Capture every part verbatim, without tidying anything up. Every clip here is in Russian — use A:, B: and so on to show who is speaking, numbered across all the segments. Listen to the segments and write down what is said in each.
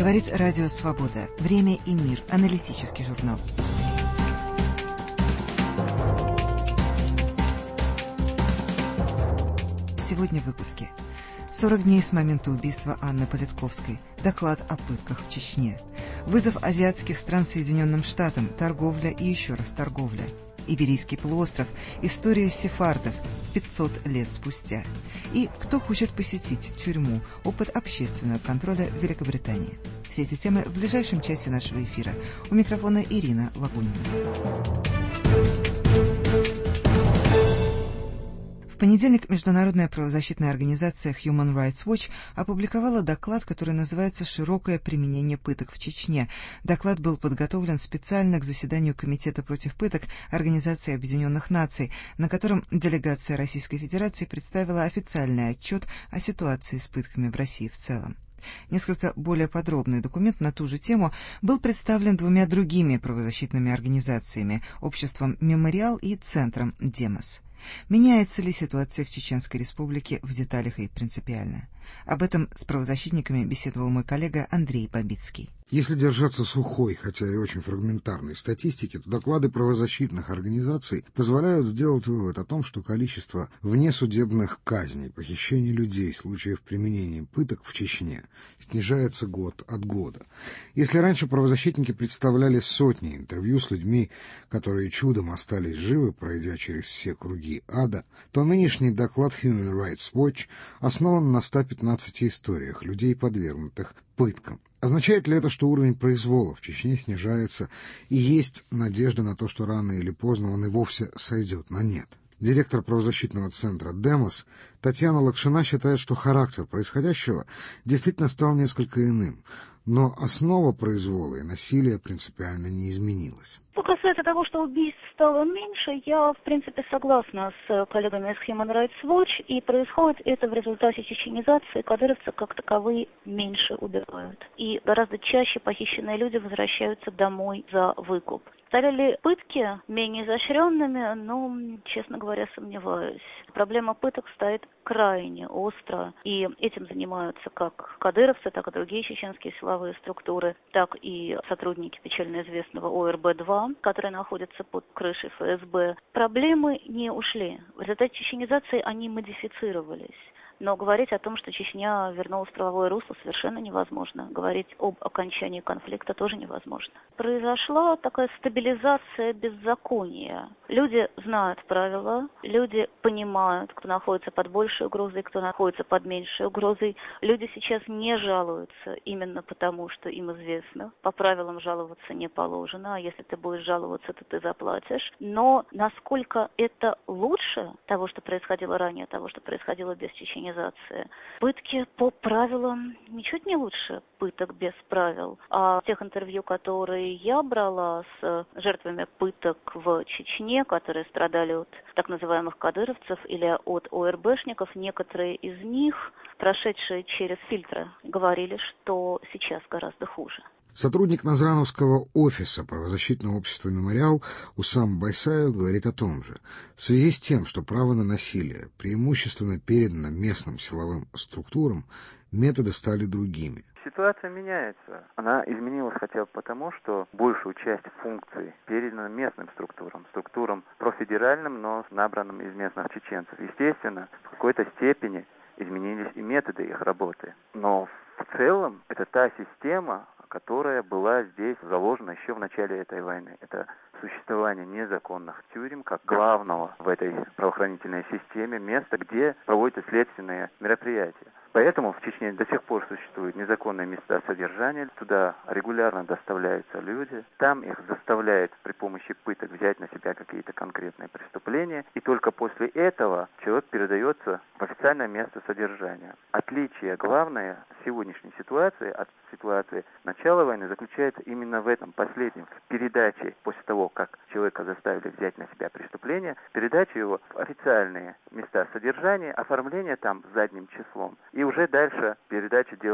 A: Говорит Радио Свобода. Время и мир. Аналитический журнал. Сегодня в выпуске. сорок дней с момента убийства Анны Политковской. Доклад о пытках в Чечне. Вызов азиатских стран Соединенным Штатам. Торговля и еще раз торговля. Иберийский полуостров. История сефардов пятьсот лет спустя. И кто хочет посетить тюрьму. Опыт общественного контроля в Великобритании. Все эти темы в ближайшем часе нашего эфира. У микрофона Ирина Лагунина. В понедельник международная правозащитная организация Human Rights Watch опубликовала доклад, который называется «Широкое применение пыток в Чечне». Доклад был подготовлен специально к заседанию Комитета против пыток Организации Объединенных Наций, на котором делегация Российской Федерации представила официальный отчет о ситуации с пытками в России в целом. Несколько более подробный документ на ту же тему был представлен двумя другими правозащитными организациями – обществом «Мемориал» и центром «Демос». Меняется ли ситуация в Чеченской Республике в деталях и принципиально? Об этом с правозащитниками беседовал мой коллега Андрей Бабицкий.
B: Если держаться сухой, хотя и очень фрагментарной статистики, то доклады правозащитных организаций позволяют сделать вывод о том, что количество внесудебных казней, похищений людей, случаев применения пыток в Чечне снижается год от года. Если раньше правозащитники представляли сотни интервью с людьми, которые чудом остались живы, пройдя через все круги ада, то нынешний доклад Human Rights Watch основан на ста пятнадцати историях людей, подвергнутых пыткам. Означает ли это, что уровень произвола в Чечне снижается и есть надежда на то, что рано или поздно он и вовсе сойдет на нет? Директор правозащитного центра «Демос» Татьяна Лакшина считает, что характер происходящего действительно стал несколько иным, но основа произвола и насилия принципиально не изменилась.
C: Что касается того, что убийств стало меньше, я, в принципе, согласна с коллегами из Human Rights Watch, и происходит это в результате чеченизации. Кадыровцы как таковые меньше убивают. И гораздо чаще похищенные люди возвращаются домой за выкуп. Стали ли пытки менее изощренными? Ну, честно говоря, сомневаюсь. Проблема пыток стоит крайне остро, и этим занимаются как кадыровцы, так и другие чеченские силовые структуры, так и сотрудники печально известного О Эр Бэ два, которые находятся под крышей Эф Эс Бэ. Проблемы не ушли. В результате чеченизации они модифицировались. Но говорить о том, что Чечня вернулась в правовое русло, совершенно невозможно. Говорить об окончании конфликта тоже невозможно. Произошла такая стабилизация беззакония. Люди знают правила, люди понимают, кто находится под большей угрозой, кто находится под меньшей угрозой. Люди сейчас не жалуются именно потому, что им известно. По правилам жаловаться не положено, а если ты будешь жаловаться, то ты заплатишь. Но насколько это лучше того, что происходило ранее, того, что происходило без чеченизации, пытки по правилам ничуть не лучше пыток без правил. А в тех интервью, которые я брала с жертвами пыток в Чечне, которые страдали от так называемых кадыровцев или от О Эр Бэшников, некоторые из них, прошедшие через фильтры, говорили, что сейчас гораздо хуже.
B: Сотрудник Назрановского офиса правозащитного общества «Мемориал» Усам Байсаев говорит о том же. В связи с тем, что право на насилие преимущественно передано местным силовым структурам, методы стали другими.
D: Ситуация меняется. Она изменилась хотя бы потому, что большую часть функций передана местным структурам, структурам профедеральным, но набранным из местных чеченцев. Естественно, в какой-то степени изменились и методы их работы. Но в целом это та система, которая была здесь заложена еще в начале этой войны. Это существование незаконных тюрем как главного в этой правоохранительной системе места, где проводятся следственные мероприятия. Поэтому в Чечне до сих пор существуют незаконные места содержания. Туда регулярно доставляются люди. Там их заставляют при помощи пыток взять на себя какие-то конкретные преступления. И только после этого человек передается в официальное место содержания. Отличие главное сегодняшней ситуации от ситуации начала войны заключается именно в этом последнем. В передаче, после того, как человека заставили взять на себя преступление, передача его в официальные места содержания, оформление там задним числом. И уже дальше передача дела в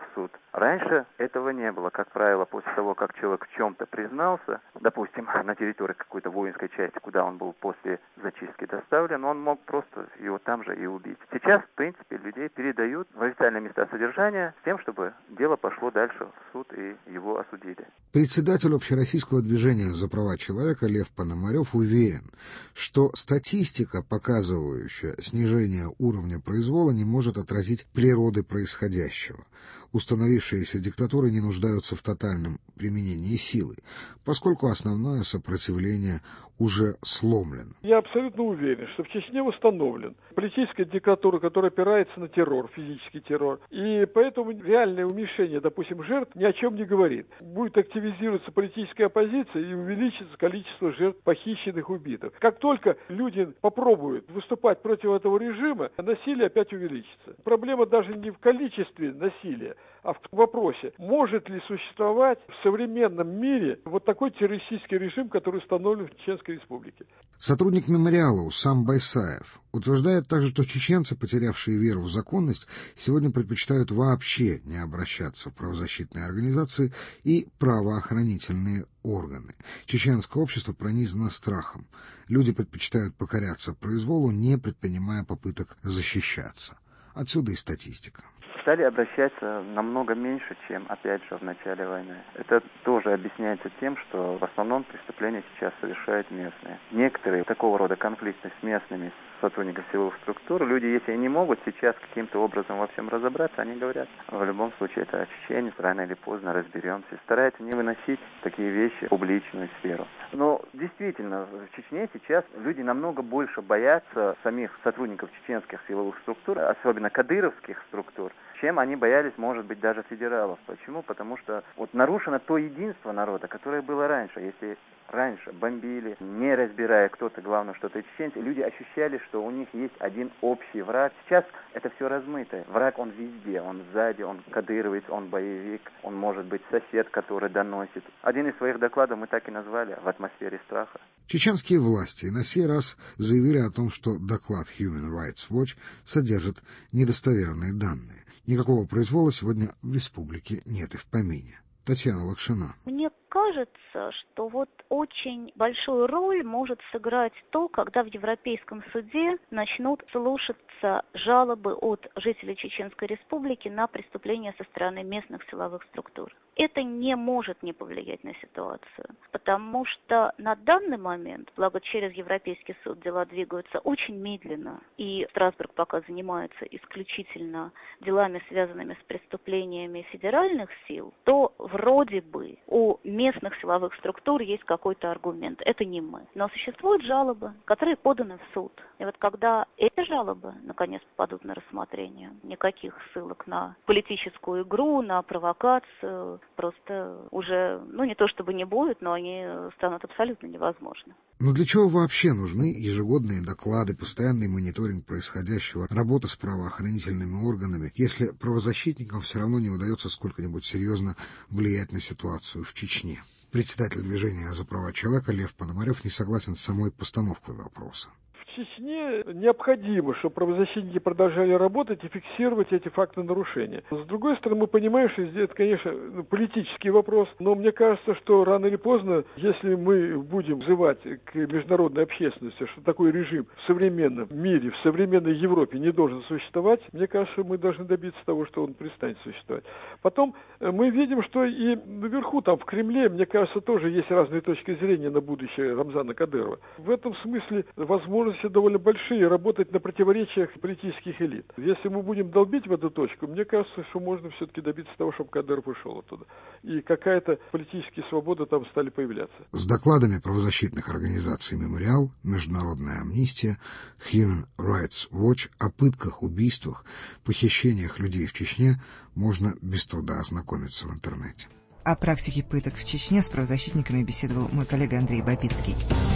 D: суд. Раньше этого не было. Как правило, после того, как человек в чем-то признался, допустим, на территории какой-то воинской части, куда он был после зачистки доставлен, он мог просто его там же и убить. Сейчас, в принципе, людей передают в официальные места содержания с тем, чтобы дело пошло дальше в суд и его осудили.
B: Председатель общероссийского движения за права человека Лев Пономарев уверен, что статистика, показывающая снижение уровня произвола, не может отразить природы происходящего. Установившиеся диктатуры не нуждаются в тотальном применении силы, поскольку основное сопротивление уже сломлено.
E: Я абсолютно уверен, что в Чечне установлен политическая диктатура, которая опирается на террор, физический террор. И поэтому реальное уменьшение, допустим, жертв ни о чем не говорит. Будет активизироваться политическая оппозиция и увеличится количество жертв похищенных, убитых. Как только люди попробуют выступать против этого режима, насилие опять увеличится. Проблема даже не в количестве насилия, а в вопросе, может ли существовать в современном мире вот такой террористический режим, который установлен в Чеченской Республике.
B: Сотрудник мемориала Усам Байсаев утверждает также, что чеченцы, потерявшие веру в законность, сегодня предпочитают вообще не обращаться в правозащитные организации и правоохранительные органы. Чеченское общество пронизано страхом. Люди предпочитают покоряться произволу, не предпринимая попыток защищаться. Отсюда и статистика.
D: Стали обращаться намного меньше, чем, опять же, в начале войны. Это тоже объясняется тем, что в основном преступления сейчас совершают местные. Некоторые такого рода конфликты с местными сотрудниками силовых структур, люди, если они могут сейчас каким-то образом во всем разобраться, они говорят, в любом случае это чеченец, рано или поздно разберемся. Стараются не выносить такие вещи в публичную сферу. Но действительно, в Чечне сейчас люди намного больше боятся самих сотрудников чеченских силовых структур, особенно кадыровских структур, чем они боялись, может быть, даже федералов. Почему? Потому что вот нарушено то единство народа, которое было раньше. Если раньше бомбили, не разбирая, кто-то, главное, что это чеченцы, люди ощущали, что у них есть один общий враг. Сейчас это все размыто. Враг, он везде. Он сзади, он кадыровец, он боевик, он может быть сосед, который доносит. Один из своих докладов мы так и назвали «В атмосфере страха».
B: Чеченские власти на сей раз заявили о том, что доклад Human Rights Watch содержит недостоверные данные. Никакого произвола сегодня в республике нет и в помине. Татьяна Лакшина.
C: Мне кажется, что вот очень большую роль может сыграть то, когда в Европейском суде начнут слушаться жалобы от жителей Чеченской Республики на преступления со стороны местных силовых структур. Это не может не повлиять на ситуацию, потому что на данный момент, благо через Европейский суд дела двигаются очень медленно, и Страсбург пока занимается исключительно делами, связанными с преступлениями федеральных сил, то вроде бы у местных силовых структур есть какой-то аргумент. Это не мы. Но существуют жалобы, которые поданы в суд. И вот когда эти жалобы наконец попадут на рассмотрение, никаких ссылок на политическую игру, на провокацию, просто уже, ну не то чтобы не будет, но они станут абсолютно невозможны.
B: Но для чего вообще нужны ежегодные доклады, постоянный мониторинг происходящего, работа с правоохранительными органами, если правозащитникам все равно не удается сколько-нибудь серьезно влиять на ситуацию в Чечне? Председатель движения за права человека Лев Пономарев не согласен с самой постановкой вопроса.
E: В Чечне необходимо, чтобы правозащитники продолжали работать и фиксировать эти факты нарушения. С другой стороны, мы понимаем, что это, конечно, политический вопрос, но мне кажется, что рано или поздно, если мы будем взывать к международной общественности, что такой режим в современном мире, в современной Европе не должен существовать, мне кажется, мы должны добиться того, что он перестанет существовать. Потом мы видим, что и наверху, там в Кремле, мне кажется, тоже есть разные точки зрения на будущее Рамзана Кадырова. В этом смысле возможности довольно большие работать на противоречиях политических элит. Если мы будем долбить в эту точку, мне кажется, что можно все-таки добиться того, чтобы Кадыров ушел оттуда. И какая-то политическая свобода там стали появляться.
B: С докладами правозащитных организаций «Мемориал», «Международная амнистия», Human Rights Watch о пытках, убийствах, похищениях людей в Чечне можно без труда ознакомиться в интернете.
A: О практике пыток в Чечне с правозащитниками беседовал мой коллега Андрей Бабицкий.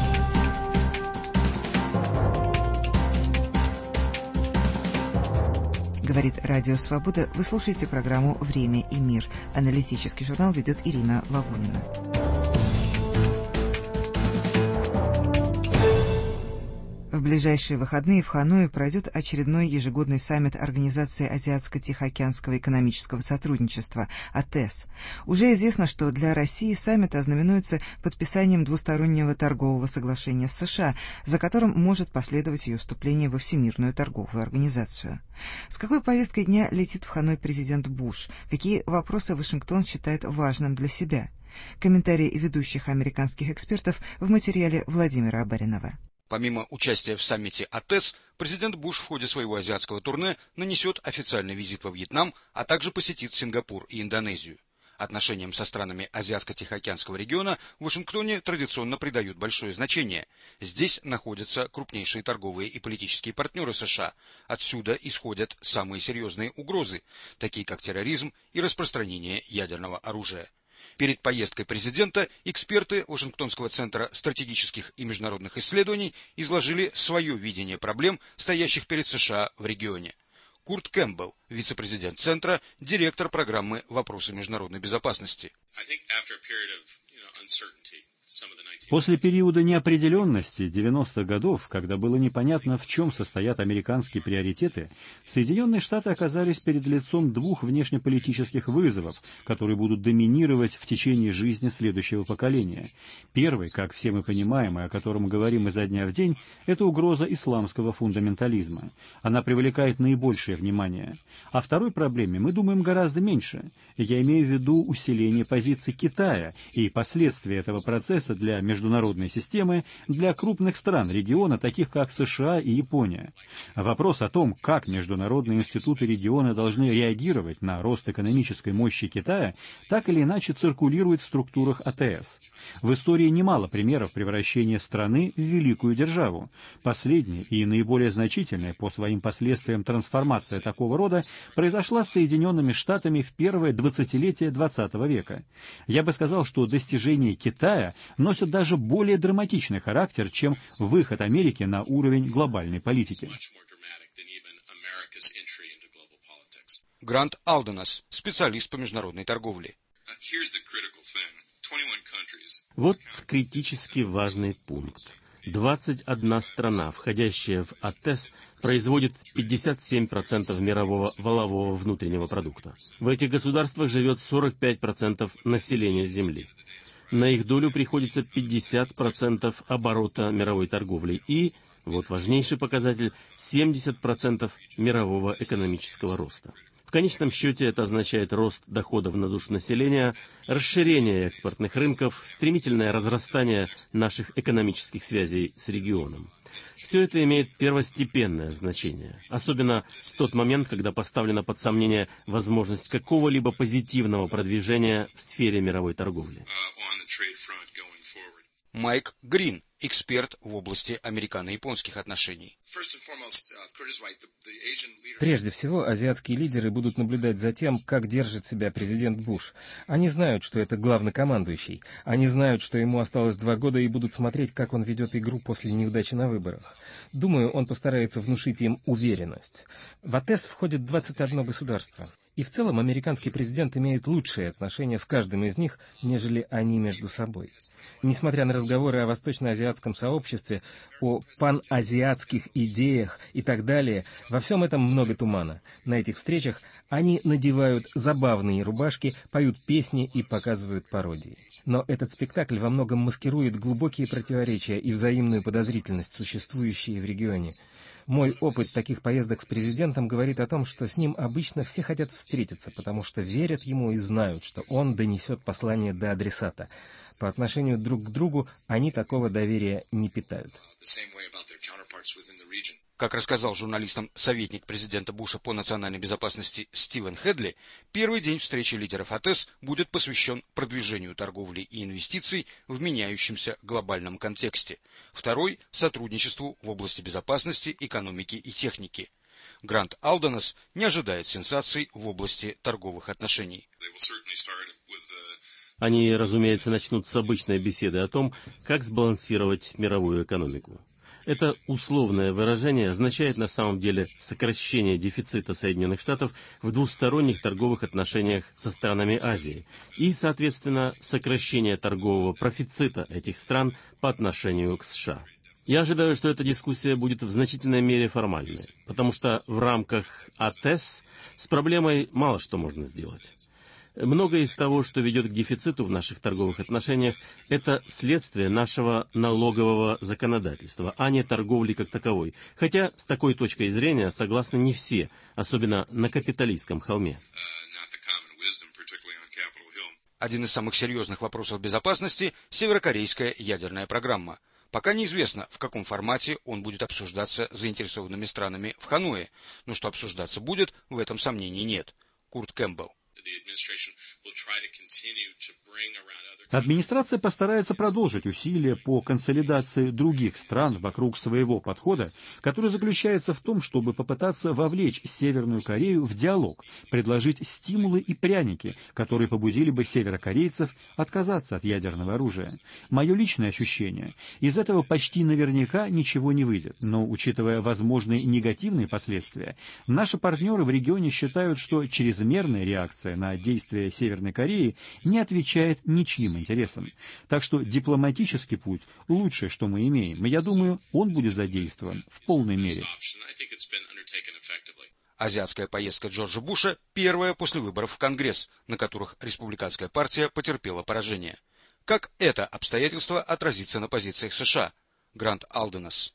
A: Говорит Радио Свобода. Вы слушаете программу «Время и мир». Аналитический журнал ведет Ирина Лагунина. В ближайшие выходные в Ханое пройдет очередной ежегодный саммит Организации Азиатско-Тихоокеанского экономического сотрудничества (а тэ э эс). Уже известно, что для России саммит ознаменуется подписанием двустороннего торгового соглашения с США, за которым может последовать ее вступление во Всемирную торговую организацию. С какой повесткой дня летит в Ханой президент Буш? Какие вопросы Вашингтон считает важным для себя? Комментарии ведущих американских экспертов в материале Владимира Абаринова.
F: Помимо участия в саммите а тэ э эс, президент Буш в ходе своего азиатского турне нанесет официальный визит во Вьетнам, а также посетит Сингапур и Индонезию. Отношениям со странами Азиатско-Тихоокеанского региона в Вашингтоне традиционно придают большое значение. Здесь находятся крупнейшие торговые и политические партнеры США. Отсюда исходят самые серьезные угрозы, такие как терроризм и распространение ядерного оружия. Перед поездкой президента эксперты Вашингтонского центра стратегических и международных исследований изложили свое видение проблем, стоящих перед США в регионе. Курт Кэмпбелл, вице-президент центра, директор программы «Вопросы международной безопасности».
G: После периода неопределенности девяностых годов, когда было непонятно, в чем состоят американские приоритеты, Соединенные Штаты оказались перед лицом двух внешнеполитических вызовов, которые будут доминировать в течение жизни следующего поколения. Первый, как все мы понимаем, и о котором говорим изо дня в день, это угроза исламского фундаментализма. Она привлекает наибольшее внимание. О второй проблеме мы думаем гораздо меньше. Я имею в виду усиление позиций Китая и последствия этого процесса для международной системы, для крупных стран региона, таких как США и Япония. Вопрос о том, как международные институты региона должны реагировать на рост экономической мощи Китая, так или иначе циркулирует в структурах а тэ э эс. В истории немало примеров превращения страны в великую державу. Последняя и наиболее значительная по своим последствиям трансформация такого рода произошла с Соединенными Штатами в первое двадцатилетие двадцатого века. Я бы сказал, что достижения Китая носят даже более драматичный характер, чем выход Америки на уровень глобальной политики.
F: Грант Алденес, специалист по международной торговле.
H: Вот критически важный пункт. двадцать одна страна, входящая в а тэ э эс, производит пятьдесят семь процентов мирового валового внутреннего продукта. В этих государствах живет сорок пять процентов населения Земли. На их долю приходится пятьдесят процентов оборота мировой торговли и, вот важнейший показатель, семьдесят процентов мирового экономического роста. В конечном счете это означает рост доходов на душу населения, расширение экспортных рынков, стремительное разрастание наших экономических связей с регионом. Все это имеет первостепенное значение, особенно в тот момент, когда поставлена под сомнение возможность какого-либо позитивного продвижения в сфере мировой торговли.
F: Майк Грин, эксперт в области американо-японских отношений.
I: Прежде всего, азиатские лидеры будут наблюдать за тем, как держит себя президент Буш. Они знают, что это главнокомандующий. Они знают, что ему осталось два года, и будут смотреть, как он ведет игру после неудачи на выборах. Думаю, он постарается внушить им уверенность. В а тэ э эс входит двадцать одно государство. И в целом американский президент имеет лучшие отношения с каждым из них, нежели они между собой. Несмотря на разговоры о восточноазиатском сообществе, о паназиатских идеях и так далее, во всем этом много тумана. На этих встречах они надевают забавные рубашки, поют песни и показывают пародии. Но этот спектакль во многом маскирует глубокие противоречия и взаимную подозрительность, существующие в регионе. Мой опыт таких поездок с президентом говорит о том, что с ним обычно все хотят встретиться, потому что верят ему и знают, что он донесет послание до адресата. По отношению друг к другу они такого доверия не питают.
F: Как рассказал журналистам советник президента Буша по национальной безопасности Стивен Хедли, первый день встречи лидеров а тэ э эс будет посвящен продвижению торговли и инвестиций в меняющемся глобальном контексте. Второй – сотрудничеству в области безопасности, экономики и техники. Грант Алденес не ожидает сенсаций в области торговых отношений.
H: Они, разумеется, начнут с обычной беседы о том, как сбалансировать мировую экономику. Это условное выражение означает на самом деле сокращение дефицита Соединенных Штатов в двусторонних торговых отношениях со странами Азии и, соответственно, сокращение торгового профицита этих стран по отношению к США. Я ожидаю, что эта дискуссия будет в значительной мере формальной, потому что в рамках АТЭС с проблемой мало что можно сделать. Многое из того, что ведет к дефициту в наших торговых отношениях, это следствие нашего налогового законодательства, а не торговли как таковой. Хотя с такой точкой зрения согласны не все, особенно на капиталистском холме.
F: Один из самых серьезных вопросов безопасности – северокорейская ядерная программа. Пока неизвестно, в каком формате он будет обсуждаться заинтересованными странами в Ханое, но что обсуждаться будет, в этом сомнений нет. Курт Кэмпбелл.
G: Администрация постарается продолжить усилия по консолидации других стран вокруг своего подхода, который заключается в том, чтобы попытаться вовлечь Северную Корею в диалог, предложить стимулы и пряники, которые побудили бы северокорейцев отказаться от ядерного оружия. Мое личное ощущение, из этого почти наверняка ничего не выйдет, но, учитывая возможные негативные последствия, наши партнеры в регионе считают, что чрезмерная реакция на действия Северной Кореи не отвечает ничьим интересам. Так что дипломатический путь – лучшее, что мы имеем. И я думаю, он будет задействован в полной мере.
F: Азиатская поездка Джорджа Буша – первая после выборов в Конгресс, на которых республиканская партия потерпела поражение. Как это обстоятельство отразится на позициях США? Грант Алденес.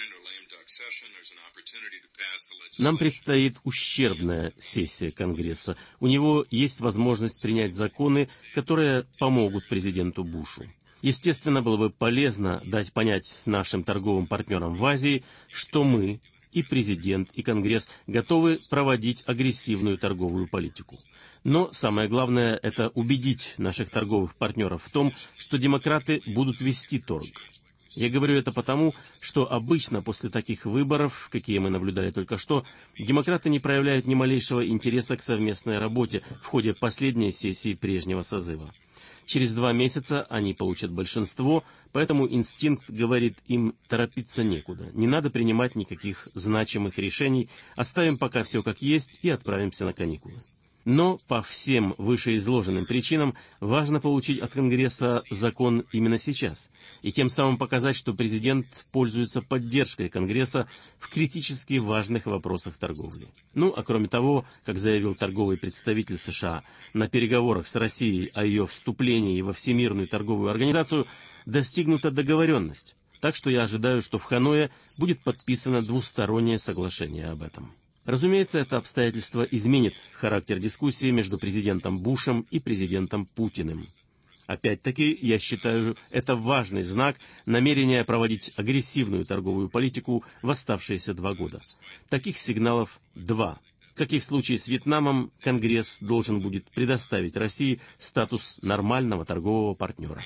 H: Нам предстоит ущербная сессия Конгресса. У него есть возможность принять законы, которые помогут президенту Бушу. Естественно, было бы полезно дать понять нашим торговым партнерам в Азии, что мы, и президент, и Конгресс, готовы проводить агрессивную торговую политику. Но самое главное – это убедить наших торговых партнеров в том, что демократы будут вести торг. Я говорю это потому, что обычно после таких выборов, какие мы наблюдали только что, демократы не проявляют ни малейшего интереса к совместной работе в ходе последней сессии прежнего созыва. Через два месяца они получат большинство, поэтому инстинкт говорит им торопиться некуда. Не надо принимать никаких значимых решений, оставим пока все как есть и отправимся на каникулы. Но по всем вышеизложенным причинам важно получить от Конгресса закон именно сейчас, и тем самым показать, что президент пользуется поддержкой Конгресса в критически важных вопросах торговли. Ну, а кроме того, как заявил торговый представитель США, на переговорах с Россией о ее вступлении во Всемирную торговую организацию достигнута договоренность, так что я ожидаю, что в Ханое будет подписано двустороннее соглашение об этом. Разумеется, это обстоятельство изменит характер дискуссии между президентом Бушем и президентом Путиным. Опять-таки, я считаю, это важный знак намерения проводить агрессивную торговую политику в оставшиеся два года. Таких сигналов два. Как и в случае с Вьетнамом, Конгресс должен будет предоставить России статус нормального торгового партнера.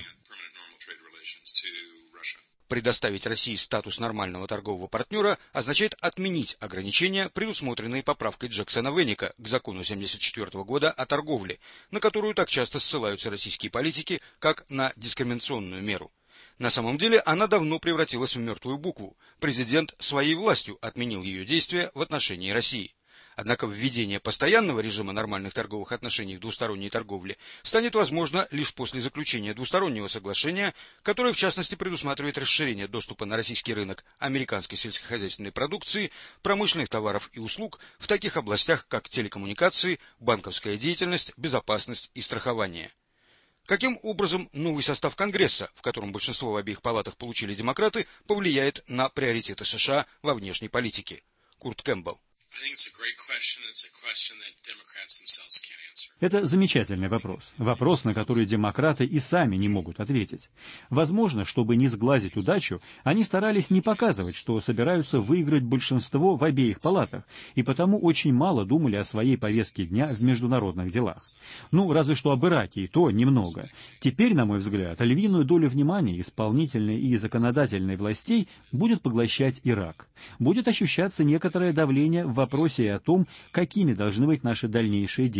F: Предоставить России статус нормального торгового партнера означает отменить ограничения, предусмотренные поправкой Джексона-Веника к закону семьдесят четвёртого года о торговле, на которую так часто ссылаются российские политики, как на дискриминационную меру. На самом деле она давно превратилась в мертвую букву. Президент своей властью отменил ее действия в отношении России. Однако введение постоянного режима нормальных торговых отношений в двусторонней торговле станет возможно лишь после заключения двустороннего соглашения, которое в частности предусматривает расширение доступа на российский рынок американской сельскохозяйственной продукции, промышленных товаров и услуг в таких областях, как телекоммуникации, банковская деятельность, безопасность и страхование. Каким образом новый состав Конгресса, в котором большинство в обеих палатах получили демократы, повлияет на приоритеты США во внешней политике? Курт Кэмпбелл.
G: Это замечательный вопрос. Вопрос, на который демократы и сами не могут ответить. Возможно, чтобы не сглазить удачу, они старались не показывать, что собираются выиграть большинство в обеих палатах, и потому очень мало думали о своей повестке дня в международных делах. Ну, разве что об Ираке, и то немного. Теперь, на мой взгляд, львиную долю внимания исполнительной и законодательной властей будет поглощать Ирак. Будет ощущаться некоторое давление в вопросе о том, какими должны быть наши дальнейшие действия в сфере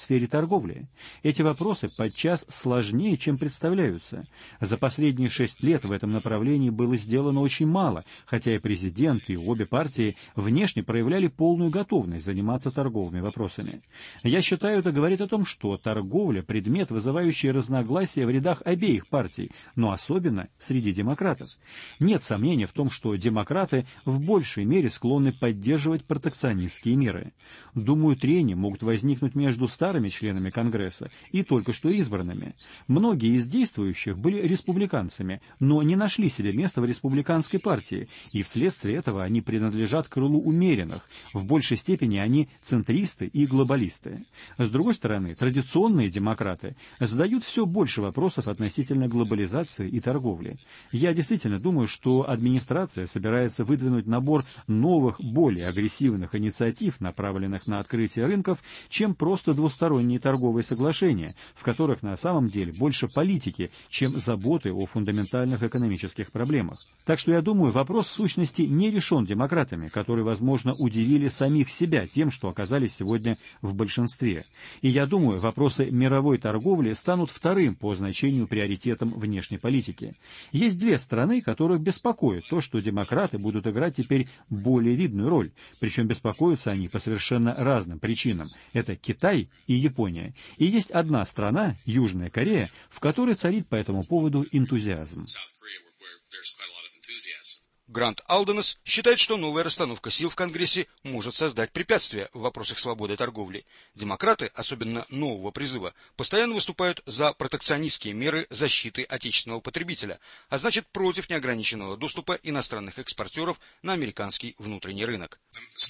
G: сфере торговли. Эти вопросы подчас сложнее, чем представляются. За последние шесть лет в этом направлении было сделано очень мало, хотя и президент, и обе партии внешне проявляли полную готовность заниматься торговыми вопросами. Я считаю, это говорит о том, что торговля – предмет, вызывающий разногласия в рядах обеих партий, но особенно среди демократов. Нет сомнения в том, что демократы в большей мере склонны поддерживать протекционистские меры. Думаю, трения могут возникнуть между старыми членами Конгресса и только что избранными. Многие из действующих были республиканцами, но не нашли себе места в республиканской партии, и вследствие этого они принадлежат к крылу умеренных. В большей степени они центристы и глобалисты. С другой стороны, традиционные демократы задают все больше вопросов относительно глобализации и торговли. Я действительно думаю, что администрация собирается выдвинуть набор новых, более агрессивных инициатив, направленных на открытие рынков, чем просто двусторонние торговые соглашения, в которых на самом деле больше политики, чем заботы о фундаментальных экономических проблемах. Так что я думаю, вопрос в сущности не решен демократами, которые, возможно, удивили самих себя тем, что оказались сегодня в большинстве. И я думаю, вопросы мировой торговли станут вторым по значению приоритетом внешней политики. Есть две страны, которых беспокоит то, что демократы будут играть теперь более видную роль, причем беспокоятся они по совершенно разным причинам. Это Китай и Япония. И есть одна страна, Южная Корея, в которой царит по этому поводу энтузиазм.
F: Грант Алденес считает, что новая расстановка сил в Конгрессе может создать препятствия в вопросах свободы торговли. Демократы, особенно нового призыва, постоянно выступают за протекционистские меры защиты отечественного потребителя, а значит против неограниченного доступа иностранных экспортеров на американский внутренний рынок.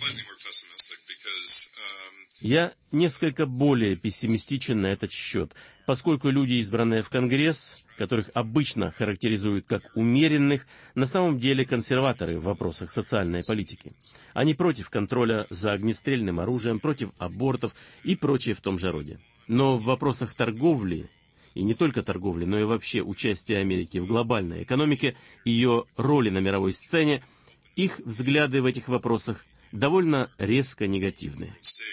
H: Я несколько более пессимистичен на этот счет, поскольку люди, избранные в Конгресс, которых обычно характеризуют как умеренных, на самом деле консерваторы в вопросах социальной политики. Они против контроля за огнестрельным оружием, против абортов и прочее в том же роде. Но в вопросах торговли, и не только торговли, но и вообще участия Америки в глобальной экономике, ее роли на мировой сцене, их взгляды в этих вопросах довольно резко негативны.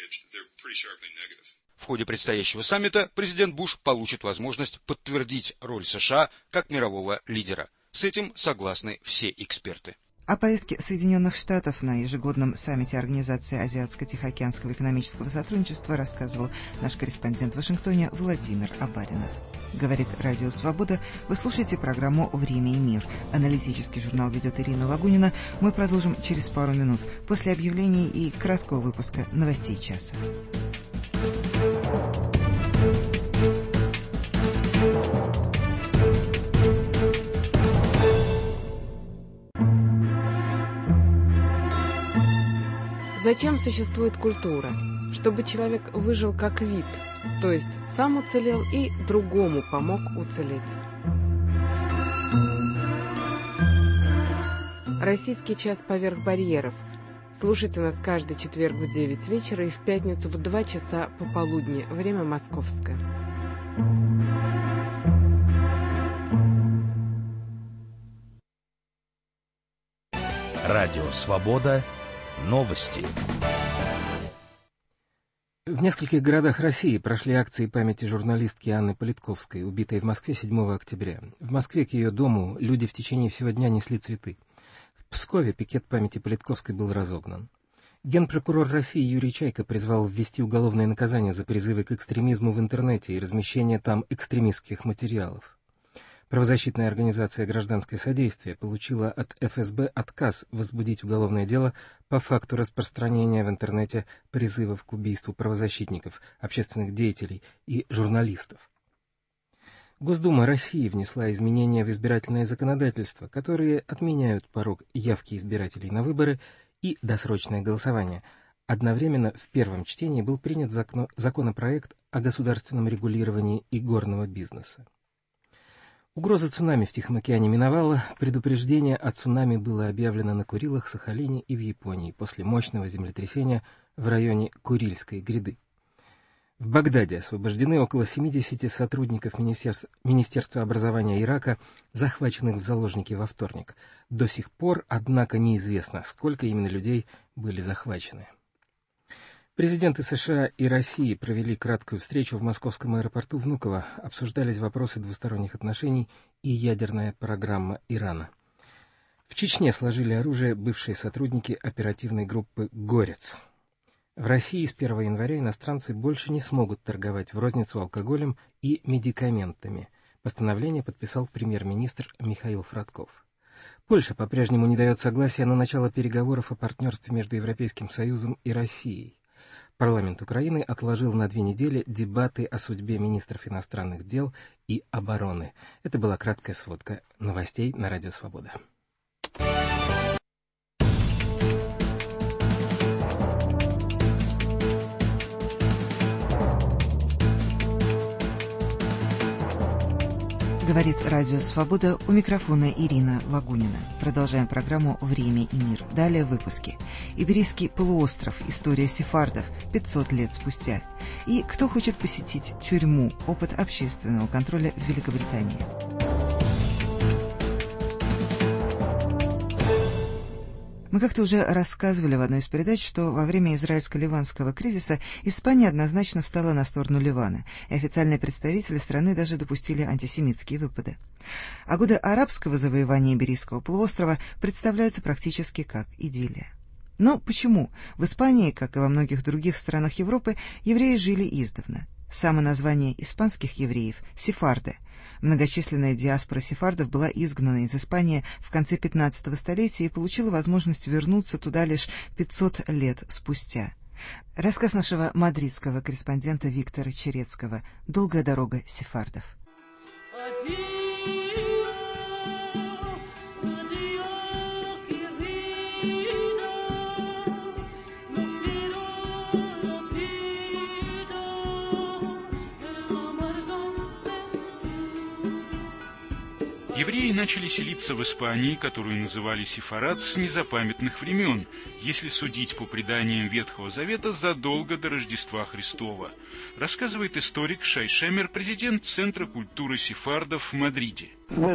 F: В ходе предстоящего саммита президент Буш получит возможность подтвердить роль США как мирового лидера. С этим согласны все эксперты.
A: О поездке Соединенных Штатов на ежегодном саммите Организации Азиатско-Тихоокеанского экономического сотрудничества рассказывал наш корреспондент в Вашингтоне Владимир Абаринов. Говорит Радио Свобода. Вы слушаете программу «Время и мир». Аналитический журнал ведет Ирина Лагунина. Мы продолжим через пару минут после объявлений и краткого выпуска новостей часа.
J: Зачем существует культура? Чтобы человек выжил как вид, то есть сам уцелел и другому помог уцелеть. Российский час поверх барьеров. Слушайте нас каждый четверг в девять вечера и в пятницу в два часа пополудни, время московское.
K: Радио Свобода. Новости.
I: В нескольких городах России прошли акции памяти журналистки Анны Политковской, убитой в Москве седьмого октября. В Москве к ее дому люди в течение всего дня несли цветы. В Пскове пикет памяти Политковской был разогнан. Генпрокурор России Юрий Чайка призвал ввести уголовное наказание за призывы к экстремизму в интернете и размещение там экстремистских материалов. Правозащитная организация «Гражданское содействие» получила от эф эс бэ отказ возбудить уголовное дело по факту распространения в интернете призывов к убийству правозащитников, общественных деятелей и журналистов. Госдума России внесла изменения в избирательное законодательство, которые отменяют порог явки избирателей на выборы и досрочное голосование. Одновременно в первом чтении был принят закон- законопроект о государственном регулировании игорного бизнеса. Угроза цунами в Тихом океане миновала, предупреждение о цунами было объявлено на Курилах, Сахалине и в Японии после мощного землетрясения в районе Курильской гряды. В Багдаде освобождены около семидесяти сотрудников Министерства, Министерства образования Ирака, захваченных в заложники во вторник. До сих пор, однако, неизвестно, сколько именно людей были захвачены. Президенты США и России провели краткую встречу в московском аэропорту Внуково. Обсуждались вопросы двусторонних отношений и ядерная программа Ирана. В Чечне сложили оружие бывшие сотрудники оперативной группы «Горец». В России с первого января иностранцы больше не смогут торговать в розницу алкоголем и медикаментами. Постановление подписал премьер-министр Михаил Фродков. Польша по-прежнему не дает согласия на начало переговоров о партнерстве между Европейским Союзом и Россией. Парламент Украины отложил на две недели дебаты о судьбе министров иностранных дел и обороны. Это была краткая сводка новостей на Радио Свобода.
A: Говорит Радио Свобода, у микрофона Ирина Лагунина. Продолжаем программу «Время и мир». Далее выпуски. Иберийский полуостров. История сефардов. пятьсот лет спустя. И кто хочет посетить тюрьму. Опыт общественного контроля в Великобритании. Мы как-то уже рассказывали в одной из передач, что во время израильско-ливанского кризиса Испания однозначно встала на сторону Ливана, и официальные представители страны даже допустили антисемитские выпады. А годы арабского завоевания Иберийского полуострова представляются практически как идиллия. Но почему? В Испании, как и во многих других странах Европы, евреи жили издавна. Само название испанских евреев – сефарды. Многочисленная диаспора сефардов была изгнана из Испании в конце пятнадцатого столетия и получила возможность вернуться туда лишь пятьсот лет спустя. Рассказ нашего мадридского корреспондента Виктора Черецкого «Долгая дорога сефардов».
L: Евреи начали селиться в Испании, которую называли Сефарад, с незапамятных времен, если судить по преданиям Ветхого Завета задолго до Рождества Христова, рассказывает историк Шай Шемер, президент Центра культуры сефардов в Мадриде.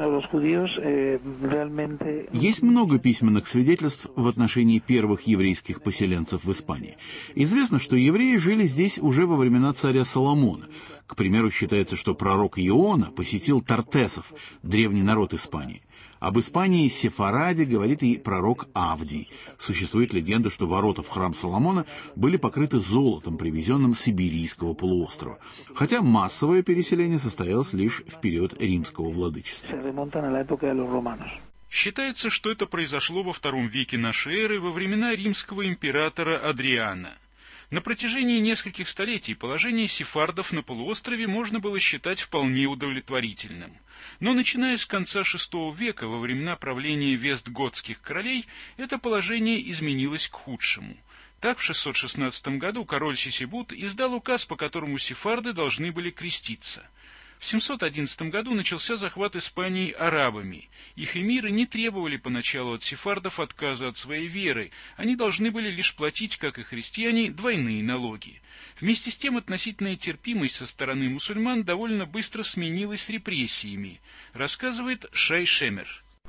M: Есть много письменных свидетельств в отношении первых еврейских поселенцев в Испании. Известно, что евреи жили здесь уже во времена царя Соломона. К примеру, считается, что пророк Иона посетил тартесов, древний народ Испании. Об Испании Сефараде говорит и пророк Авдий. Существует легенда, что ворота в храм Соломона были покрыты золотом, привезенным с Иберийского полуострова, хотя массовое переселение состоялось лишь в период римского владычества.
L: Считается, что это произошло во втором веке нашей эры, во времена римского императора Адриана. На протяжении нескольких столетий положение сефардов на полуострове можно было считать вполне удовлетворительным. Но начиная с конца шестого века, во времена правления вестготских королей, это положение изменилось к худшему. Так, в шестьсот шестнадцатом году король Сисибут издал указ, по которому сефарды должны были креститься. В семьсот одиннадцатом году начался захват Испании арабами. Их эмиры не требовали поначалу от сефардов отказа от своей веры, они должны были лишь платить, как и христиане, двойные налоги. Вместе с тем относительная терпимость со стороны мусульман довольно быстро сменилась репрессиями, рассказывает Шай Шемер.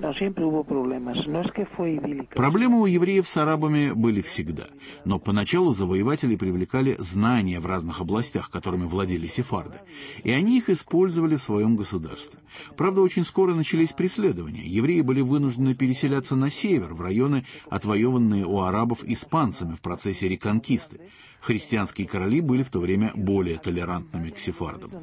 M: Проблемы у евреев с арабами были всегда, но поначалу завоеватели привлекали знания в разных областях, которыми владели сефарды, и они их использовали в своем государстве. Правда, очень скоро начались преследования. Евреи были вынуждены переселяться на север, в районы, отвоеванные у арабов испанцами в процессе реконкисты. Христианские короли были в то время более толерантными к сефардам.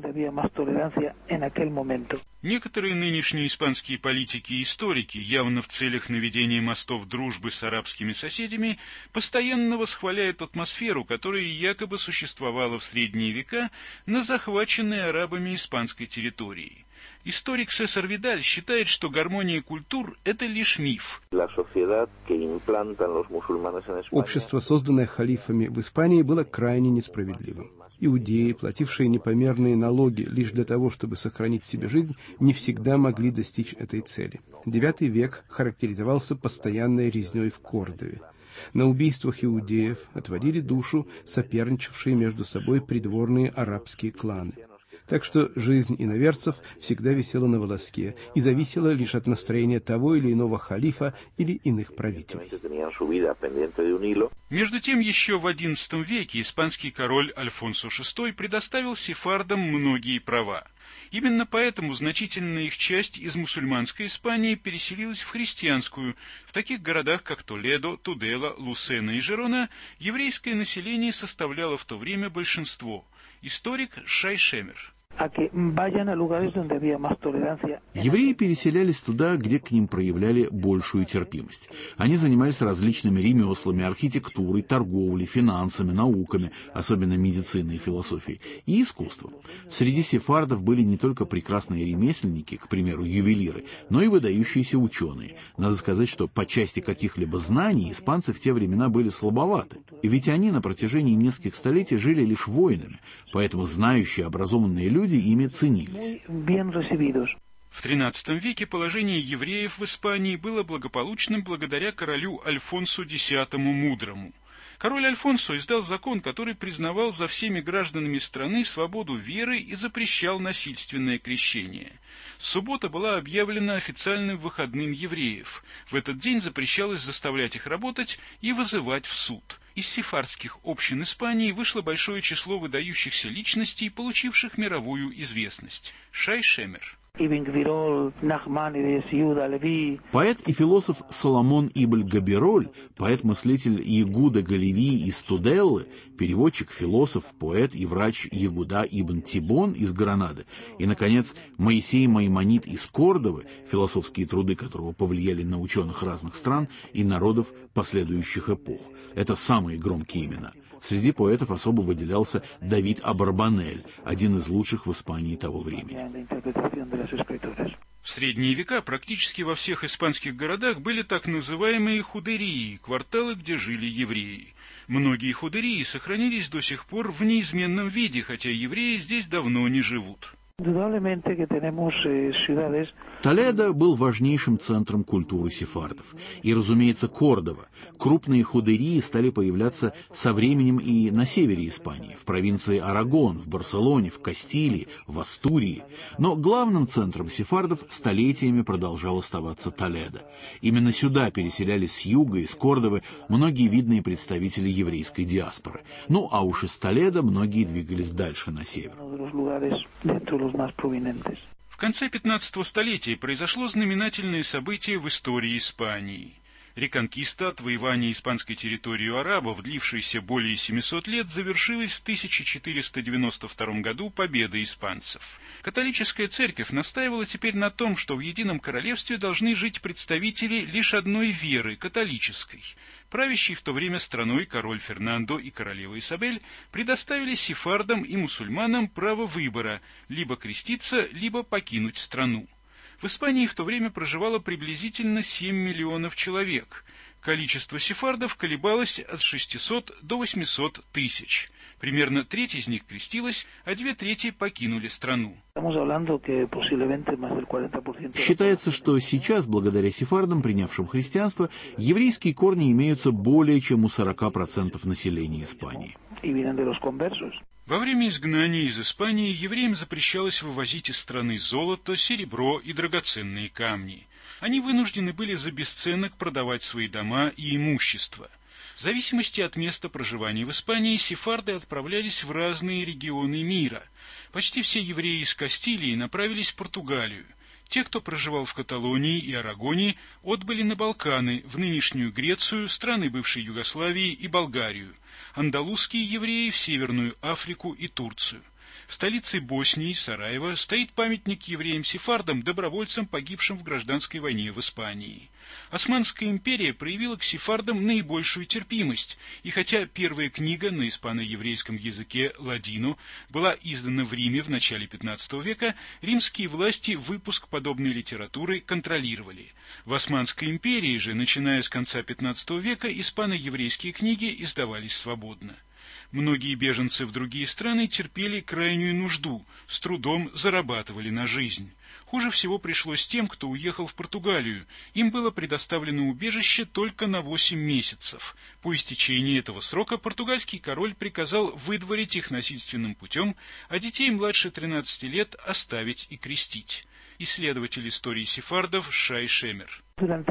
L: Некоторые нынешние испанские политики и историки, явно в целях наведения мостов дружбы с арабскими соседями, постоянно восхваляют атмосферу, которая якобы существовала в средние века на захваченной арабами испанской территории. Историк Сесар Видаль считает, что гармония культур – это лишь миф.
N: Общество, созданное халифами в Испании, было крайне несправедливым. Иудеи, платившие непомерные налоги лишь для того, чтобы сохранить себе жизнь, не всегда могли достичь этой цели. Девятый век характеризовался постоянной резней в Кордове. На убийствах иудеев отводили душу соперничавшие между собой придворные арабские кланы. Так что жизнь иноверцев всегда висела на волоске и зависела лишь от настроения того или иного халифа или иных правителей.
L: Между тем, еще в одиннадцатом веке испанский король Альфонсо шестой предоставил сефардам многие права. Именно поэтому значительная их часть из мусульманской Испании переселилась в христианскую. В таких городах, как Толедо, Тудела, Лусена и Жерона, еврейское население составляло в то время большинство. Историк Шай Шемер.
M: Евреи переселялись туда, где к ним проявляли большую терпимость. Они занимались различными ремеслами, архитектурой, торговлей, финансами, науками, особенно медициной и философией, и искусством. Среди сефардов были не только прекрасные ремесленники, к примеру, ювелиры, но и выдающиеся ученые. Надо сказать, что по части каких-либо знаний испанцы в те времена были слабоваты. Ведь они на протяжении нескольких столетий жили лишь воинами, поэтому знающие, образованные люди ими ценились.
L: В тринадцатом веке положение евреев в Испании было благополучным благодаря королю Альфонсу Десятому Мудрому. Король Альфонсо издал закон, который признавал за всеми гражданами страны свободу веры и запрещал насильственное крещение. Суббота была объявлена официальным выходным евреев. В этот день запрещалось заставлять их работать и вызывать в суд. Из сефардских общин Испании вышло большое число выдающихся личностей, получивших мировую известность. Шай Шемер.
M: Поэт и философ Соломон ибн Габироль, поэт-мыслитель Ягуда Галеви из Туделлы, переводчик, философ, поэт и врач Ягуда ибн Тибон из Гранады, и, наконец, Моисей Маймонид из Кордовы, философские труды которого повлияли на ученых разных стран и народов последующих эпох. Это самые громкие имена. Среди поэтов особо выделялся Давид Абарбанель, один из лучших в Испании того времени.
L: В средние века практически во всех испанских городах были так называемые худерии, кварталы, где жили евреи. Многие худерии сохранились до сих пор в неизменном виде, хотя евреи здесь давно не живут.
M: Толедо был важнейшим центром культуры сефардов. И, разумеется, Кордова. Крупные худерии стали появляться со временем и на севере Испании, в провинции Арагон, в Барселоне, в Кастилии, в Астурии. Но главным центром сефардов столетиями продолжал оставаться Толедо. Именно сюда переселялись с юга, из Кордовы, многие видные представители еврейской диаспоры. Ну, а уж из Толедо многие двигались дальше на север.
L: В конце пятнадцатого столетия произошло знаменательное событие в истории Испании. Реконкиста, отвоевание испанской территории у арабов, длившееся более семисот лет, завершилось в тысяча четыреста девяносто втором году победой испанцев. Католическая церковь настаивала теперь на том, что в едином королевстве должны жить представители лишь одной веры, католической. Правящий в то время страной король Фернандо и королева Исабель предоставили сефардам и мусульманам право выбора – либо креститься, либо покинуть страну. В Испании в то время проживало приблизительно семь миллионов человек. Количество сефардов колебалось от шестисот до восьмисот тысяч. Примерно треть из них крестилась, а две трети покинули страну.
M: Считается, что сейчас, благодаря сефардам, принявшим христианство, еврейские корни имеются более чем у сорока процентов населения Испании.
L: Во время изгнания из Испании евреям запрещалось вывозить из страны золото, серебро и драгоценные камни. Они вынуждены были за бесценок продавать свои дома и имущество. В зависимости от места проживания в Испании сефарды отправлялись в разные регионы мира. Почти все евреи из Кастилии направились в Португалию. Те, кто проживал в Каталонии и Арагоне, отбыли на Балканы, в нынешнюю Грецию, страны бывшей Югославии и Болгарию. Андалузские евреи в Северную Африку и Турцию. В столице Боснии, Сараево, стоит памятник евреям-сефардам, добровольцам, погибшим в гражданской войне в Испании. Османская империя проявила к сефардам наибольшую терпимость, и хотя первая книга на испано-еврейском языке «Ладино» была издана в Риме в начале пятнадцатого века, римские власти выпуск подобной литературы контролировали. В Османской империи же, начиная с конца пятнадцатого века, испано-еврейские книги издавались свободно. Многие беженцы в другие страны терпели крайнюю нужду, с трудом зарабатывали на жизнь. Хуже всего пришлось тем, кто уехал в Португалию. Им было предоставлено убежище только на восемь месяцев. По истечении этого срока португальский король приказал выдворить их насильственным путем, а детей младше тринадцати лет оставить и крестить. Исследователь истории сефардов Шай Шемер.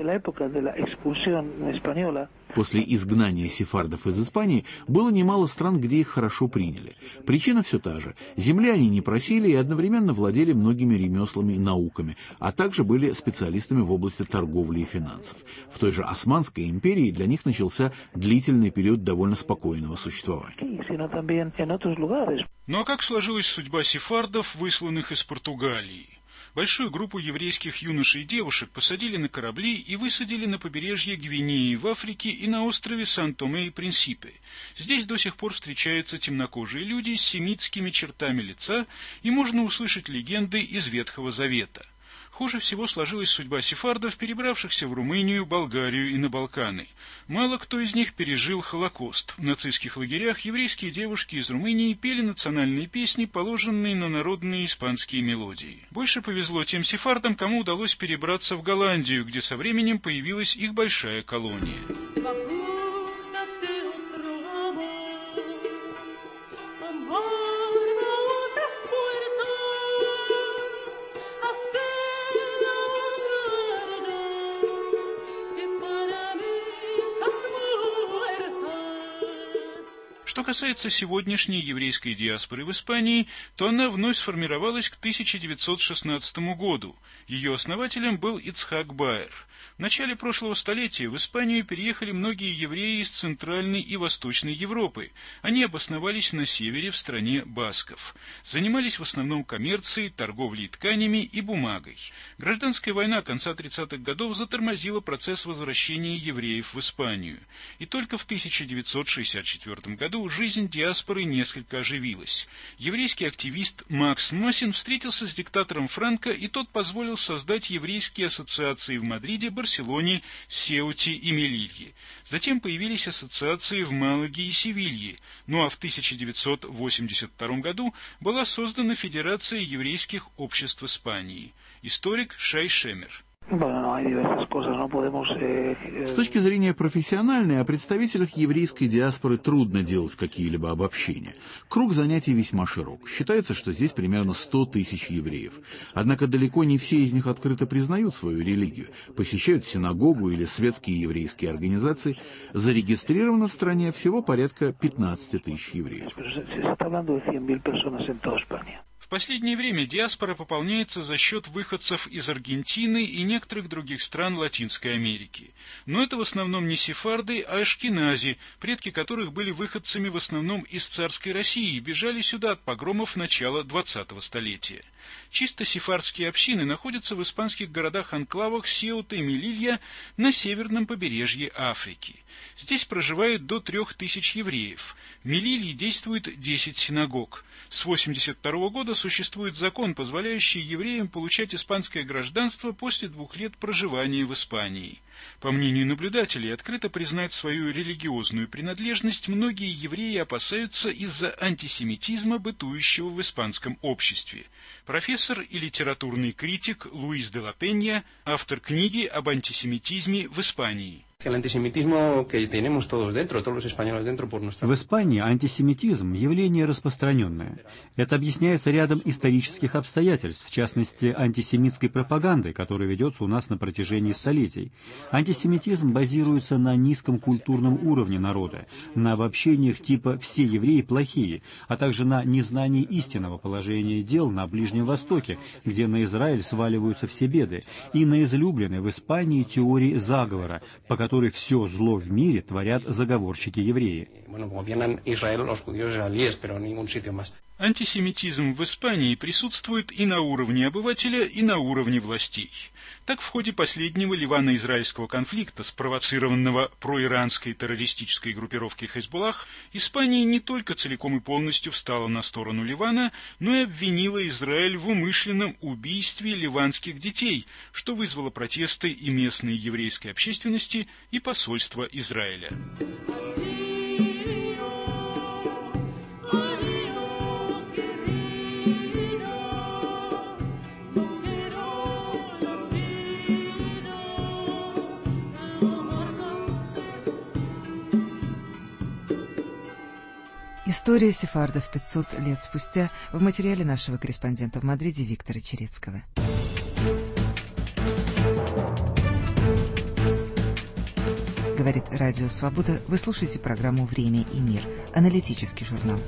M: После изгнания сефардов из Испании было немало стран, где их хорошо приняли. Причина все та же. Земли они не просили и одновременно владели многими ремеслами и науками, а также были специалистами в области торговли и финансов. В той же Османской империи для них начался длительный период довольно спокойного существования.
L: Ну а как сложилась судьба сефардов, высланных из Португалии? Большую группу еврейских юношей и девушек посадили на корабли и высадили на побережье Гвинеи в Африке и на острове Сан-Томе и Принсипе. Здесь до сих пор встречаются темнокожие люди с семитскими чертами лица, и можно услышать легенды из Ветхого Завета. Хуже всего сложилась судьба сефардов, перебравшихся в Румынию, Болгарию и на Балканы. Мало кто из них пережил Холокост. В нацистских лагерях еврейские девушки из Румынии пели национальные песни, положенные на народные испанские мелодии. Больше повезло тем сефардам, кому удалось перебраться в Голландию, где со временем появилась их большая колония. Что касается сегодняшней еврейской диаспоры в Испании, то она вновь сформировалась к тысяча девятьсот шестнадцатому году. Ее основателем был Ицхак Байер. В начале прошлого столетия в Испанию переехали многие евреи из Центральной и Восточной Европы. Они обосновались на севере, в стране басков. Занимались в основном коммерцией, торговлей тканями и бумагой. Гражданская война конца тридцатых годов затормозила процесс возвращения евреев в Испанию. И только в тысяча девятьсот шестьдесят четвёртом году жизнь диаспоры несколько оживилась. Еврейский активист Макс Мосин встретился с диктатором Франко, и тот позволил создать еврейские ассоциации в Мадриде, Барселоне, Сеуте и Мелилье. Затем появились ассоциации в Малаге и Севилье. Ну а в тысяча девятьсот восемьдесят втором году была создана Федерация еврейских обществ Испании. Историк Шай Шемер.
M: С точки зрения профессиональной, о представителях еврейской диаспоры трудно делать какие-либо обобщения. Круг занятий весьма широк. Считается, что здесь примерно сто тысяч евреев. Однако далеко не все из них открыто признают свою религию, посещают синагогу или светские еврейские организации. Зарегистрировано в стране всего порядка пятнадцать тысяч евреев.
L: В последнее время диаспора пополняется за счет выходцев из Аргентины и некоторых других стран Латинской Америки. Но это в основном не сефарды, а ашкенази, предки которых были выходцами в основном из царской России и бежали сюда от погромов начала двадцатого столетия. Чисто сефардские общины находятся в испанских городах-анклавах Сеута и Мелилья на северном побережье Африки. Здесь проживает до трех тысяч евреев. В Мелилье действует десять синагог. С восемьдесят второго года существует закон, позволяющий евреям получать испанское гражданство после двух лет проживания в Испании. По мнению наблюдателей, открыто признать свою религиозную принадлежность многие евреи опасаются из-за антисемитизма, бытующего в испанском обществе. Профессор и литературный критик Луис де ла Пенья, автор книги об антисемитизме в Испании.
O: В
G: Испании антисемитизм – явление распространенное. Это объясняется рядом исторических обстоятельств, в частности, антисемитской пропагандой, которая ведется у нас на протяжении столетий. Антисемитизм базируется на низком культурном уровне народа, на обобщениях типа «все евреи плохие», а также на незнании истинного положения дел на Ближнем Востоке, где на Израиль сваливаются все беды, и на излюбленной в Испании теории заговора, по которой которой все зло в мире творят заговорщики-евреи.
L: Антисемитизм в Испании присутствует и на уровне обывателя, и на уровне властей. Так, в ходе последнего ливано-израильского конфликта, спровоцированного проиранской террористической группировкой Хезболлах, Испания не только целиком и полностью встала на сторону Ливана, но и обвинила Израиль в умышленном убийстве ливанских детей, что вызвало протесты и местной еврейской общественности, и посольства Израиля.
A: История сефардов пятьсот лет спустя в материале нашего корреспондента в Мадриде Виктора Черецкого. Говорит Радио Свобода. Вы слушаете программу «Время и мир». Аналитический журнал.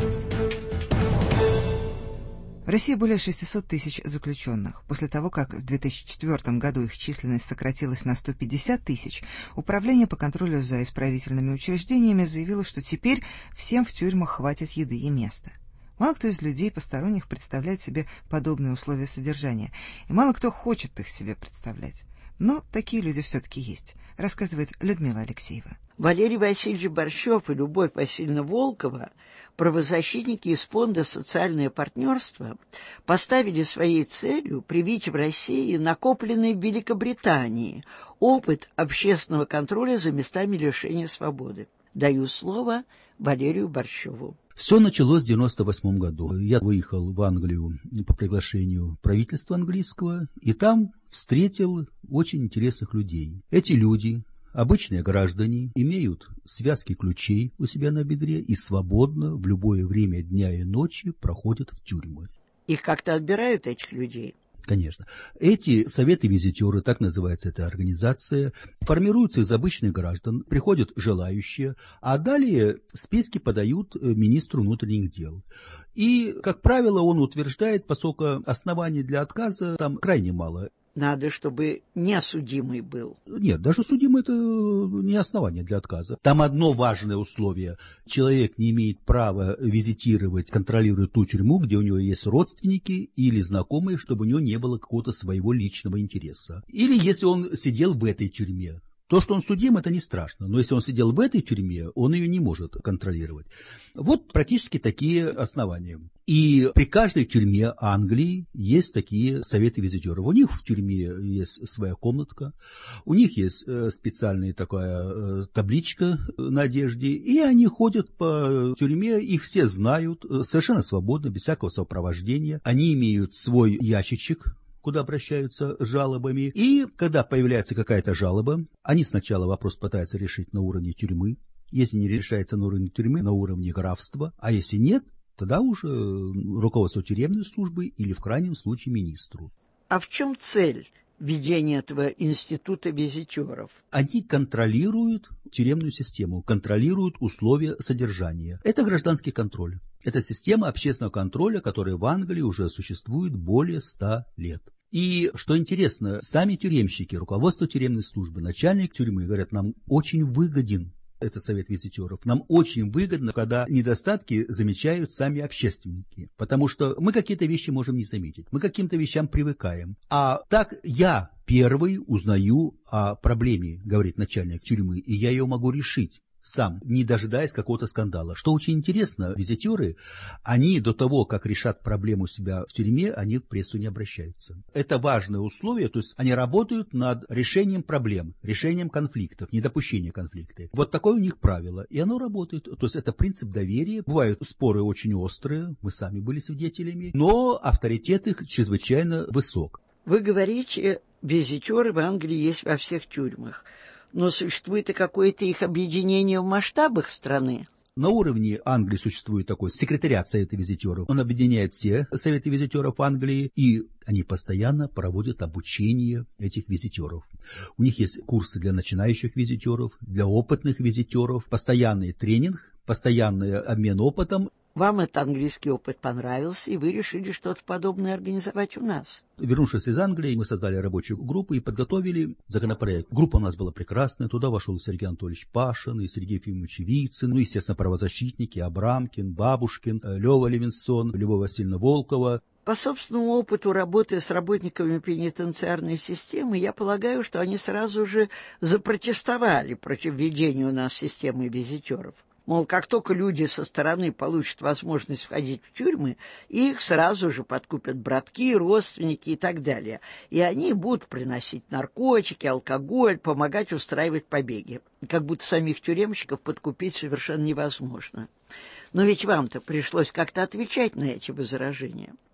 A: В России более шестисот тысяч заключенных. После того, как в две тысячи четвёртом году их численность сократилась на сто пятьдесят тысяч, Управление по контролю за исправительными учреждениями заявило, что теперь всем в тюрьмах хватит еды и места. Мало кто из людей посторонних представляет себе подобные условия содержания, и мало кто хочет их себе представлять. Но такие люди все-таки есть, рассказывает Людмила Алексеева.
O: Валерий Васильевич Борщев и Любовь Васильевна Волкова, правозащитники из фонда «Социальное партнерство», поставили своей целью привить в России накопленный в Великобритании опыт общественного контроля за местами лишения свободы. Даю слово Валерию Борщеву.
P: Все началось в девяносто восьмом году. Я выехал в Англию по приглашению правительства английского, и там встретил очень интересных людей. Эти люди, обычные граждане, имеют связки ключей у себя на бедре и свободно в любое время дня и ночи проходят в тюрьмы.
O: Их как-то отбирают, этих людей?
P: Конечно. Эти советы-визитеры, так называется эта организация, формируются из обычных граждан, приходят желающие, а далее списки подают министру внутренних дел. И, как правило, он утверждает, поскольку оснований для отказа там крайне мало.
O: Надо, чтобы несудимый был.
P: Нет, даже судимый – это не основание для отказа. Там одно важное условие. Человек не имеет права визитировать, контролировать ту тюрьму, где у него есть родственники или знакомые, чтобы у него не было какого-то своего личного интереса. Или если он сидел в этой тюрьме. То, что он судим, это не страшно. Но если он сидел в этой тюрьме, он ее не может контролировать. Вот практически такие основания. И при каждой тюрьме Англии есть такие советы визитеров. У них в тюрьме есть своя комнатка, у них есть специальная такая табличка на одежде, и они ходят по тюрьме, их все знают, совершенно свободно, без всякого сопровождения. Они имеют свой ящичек, куда обращаются с жалобами. И когда появляется какая-то жалоба, они сначала вопрос пытаются решить на уровне тюрьмы. Если не решается на уровне тюрьмы, на уровне графства. А если нет, тогда уже руководство тюремной службы или в крайнем случае министру.
O: А в чем цель введения этого института визитеров?
P: Они контролируют тюремную систему, контролируют условия содержания. Это гражданский контроль. Это система общественного контроля, которая в Англии уже существует более ста лет. И, что интересно, сами тюремщики, руководство тюремной службы, начальник тюрьмы говорят, нам очень выгоден этот совет визитеров. Нам очень выгодно, когда недостатки замечают сами общественники. Потому что мы какие-то вещи можем не заметить. Мы к каким-то вещам привыкаем. А так я первый узнаю о проблеме, говорит начальник тюрьмы, и я ее могу решить сам, не дожидаясь какого-то скандала. Что очень интересно, визитеры, они до того, как решат проблему себя в тюрьме, они в прессу не обращаются. Это важное условие, то есть они работают над решением проблем, решением конфликтов, недопущением конфликта. Вот такое у них правило, и оно работает. То есть это принцип доверия. Бывают споры очень острые, мы сами были свидетелями, но авторитет их чрезвычайно высок.
O: Вы говорите, визитеры в Англии есть во всех тюрьмах. Но существует и какое-то их объединение в масштабах страны?
P: На уровне Англии существует такой секретариат Совета визитеров. Он объединяет все Советы визитеров Англии, и они постоянно проводят обучение этих визитеров. У них есть курсы для начинающих визитеров, для опытных визитеров, постоянный тренинг, постоянный обмен опытом.
O: Вам этот английский опыт понравился, и вы решили что-то подобное организовать у нас.
P: Вернувшись из Англии, мы создали рабочую группу и подготовили законопроект. Группа у нас была прекрасная. Туда вошел Сергей Анатольевич Пашин, и Сергей Ефимович Вицин, ну, естественно, правозащитники Абрамкин, Бабушкин, Лева Левинсон, Любовь Васильевна Волкова.
O: По собственному опыту работы с работниками пенитенциарной системы, я полагаю, что они сразу же запротестовали против введения у нас системы визитеров. Мол, как только люди со стороны получат возможность входить в тюрьмы, их сразу же подкупят братки, родственники и так далее. И они будут приносить наркотики, алкоголь, помогать устраивать побеги. Как будто самих тюремщиков подкупить совершенно невозможно. Но ведь вам-то пришлось как-то отвечать на эти возражения.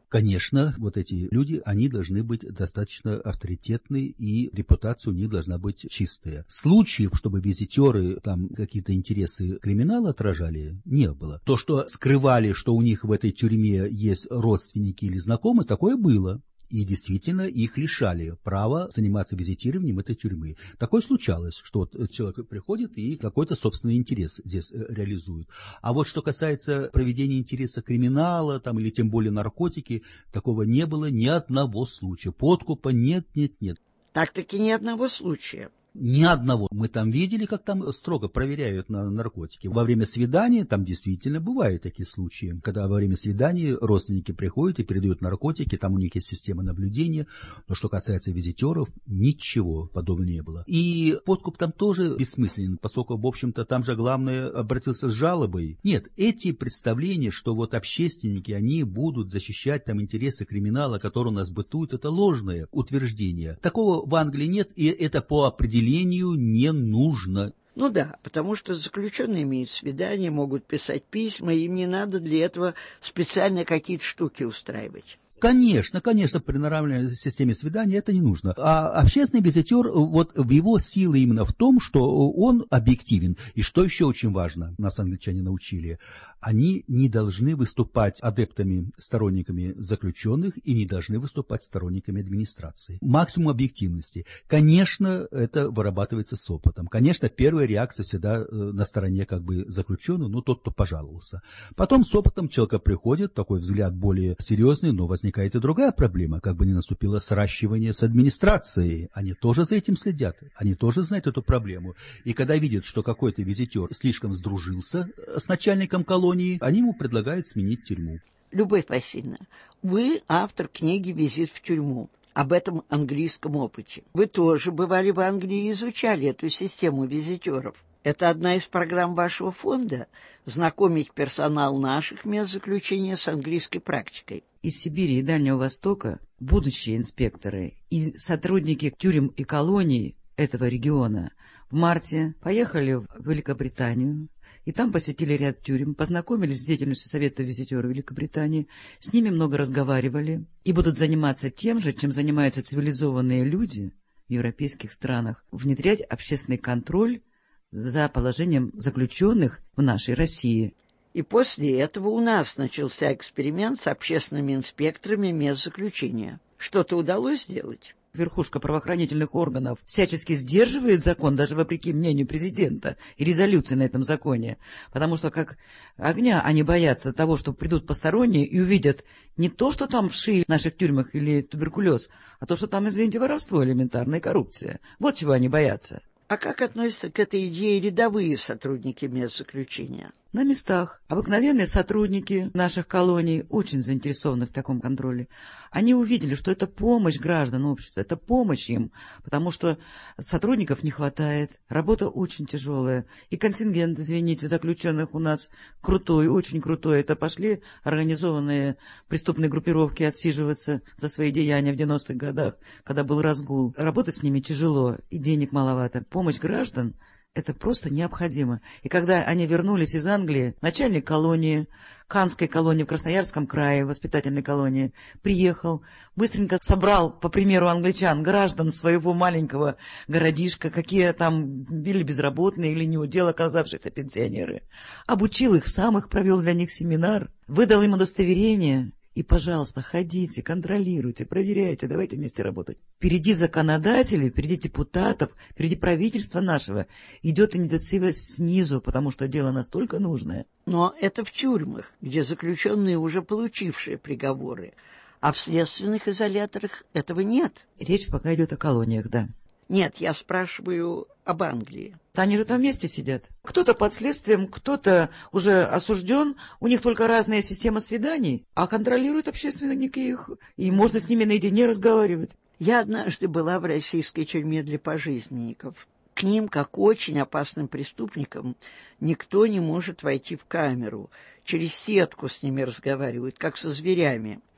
P: Конечно, вот эти люди, они должны быть достаточно авторитетны, и репутация у них должна быть чистая. Случаев, чтобы визитеры там какие-то интересы криминала отражали, не было. То, что скрывали, что у них в этой тюрьме есть родственники или знакомые, такое было. И действительно их лишали права заниматься визитированием этой тюрьмы. Такое случалось, что вот человек приходит и какой-то собственный интерес здесь реализует. А вот что касается проведения интереса криминала там, или тем более наркотики, такого не было ни одного случая. Подкупа нет, нет, нет.
O: Так-таки ни одного случая.
P: Ни одного. Мы там видели, как там строго проверяют на наркотики. Во время свидания там действительно бывают такие случаи, когда во время свидания родственники приходят и передают наркотики, там у них есть система наблюдения. Но что касается визитеров, ничего подобного не было. И подкуп там тоже бессмысленен, поскольку, в общем-то, там же главное обратился с жалобой. Нет, эти представления, что вот общественники, они будут защищать там интересы криминала, который у нас бытует, это ложное утверждение. Такого в Англии нет, и это по определению не нужно.
O: Ну да, потому что заключенные имеют свидания, могут писать письма, им не надо для этого специально какие-то штуки устраивать.
P: Конечно, конечно, при нормальной системе свидания это не нужно. А общественный визитер, вот в его силы именно в том, что он объективен. И что еще очень важно, нас англичане научили, они не должны выступать адептами, сторонниками заключенных и не должны выступать сторонниками администрации. Максимум объективности. Конечно, это вырабатывается с опытом. Конечно, первая реакция всегда на стороне как бы заключенного, ну тот, кто пожаловался. Потом с опытом человека приходит такой взгляд более серьезный, но возникает Возникает и другая проблема, как бы не наступило сращивание с администрацией. Они тоже за этим следят, они тоже знают эту проблему. И когда видят, что какой-то визитер слишком сдружился с начальником колонии, они ему предлагают сменить тюрьму.
O: Любовь Васильевна, вы автор книги «Визит в тюрьму». Об этом английском опыте. Вы тоже бывали в Англии и изучали эту систему визитеров. Это одна из программ вашего фонда – знакомить персонал наших мест заключения с английской практикой.
Q: Из Сибири и Дальнего Востока будущие инспекторы и сотрудники тюрем и колоний этого региона в марте поехали в Великобританию, и там посетили ряд тюрем, познакомились с деятельностью Совета визитеров Великобритании, с ними много разговаривали и будут заниматься тем же, чем занимаются цивилизованные люди в европейских странах – внедрять общественный контроль за положением заключенных в нашей России.
O: И после этого у нас начался эксперимент с общественными инспекторами мест заключения. Что-то удалось сделать?
Q: Верхушка правоохранительных органов всячески сдерживает закон, даже вопреки мнению президента и резолюции на этом законе. Потому что как огня они боятся того, что придут посторонние и увидят не то, что там в шее в наших тюрьмах или туберкулез, а то, что там, извините, воровство элементарное и коррупция. Вот чего они боятся.
O: А как относятся к этой идее рядовые сотрудники мест заключения?
Q: На местах. Обыкновенные сотрудники наших колоний очень заинтересованы в таком контроле. Они увидели, что это помощь граждан общества, это помощь им, потому что сотрудников не хватает, работа очень тяжелая. И контингент, извините, заключенных у нас крутой, очень крутой. Это пошли организованные преступные группировки отсиживаться за свои деяния в девяностых годах, когда был разгул. Работать с ними тяжело, и денег маловато. Помощь граждан — это просто необходимо. И когда они вернулись из Англии, начальник колонии, Канской колонии в Красноярском крае, воспитательной колонии, приехал, быстренько собрал, по примеру англичан, граждан своего маленького городишка, какие там были безработные или неудел оказавшиеся пенсионеры, обучил их, сам их провел для них семинар, выдал им удостоверение. И, пожалуйста, ходите, контролируйте, проверяйте, давайте вместе работать. Впереди законодателей, впереди депутатов, впереди правительства нашего идет инициатива снизу, потому что дело настолько нужное.
O: Но это в тюрьмах, где заключенные, уже получившие приговоры, а в следственных изоляторах этого нет.
Q: Речь пока идет о колониях, да.
O: Нет, я спрашиваю об Англии.
Q: Они же там вместе сидят. Кто-то под следствием, кто-то уже осужден, у них только разная система свиданий, а контролируют общественники их, и можно с ними наедине разговаривать.
O: Я однажды была в российской тюрьме для пожизненников. К ним, как к очень опасным преступникам, никто не может войти в камеру. Через сетку с ними разговаривают, как со зверями.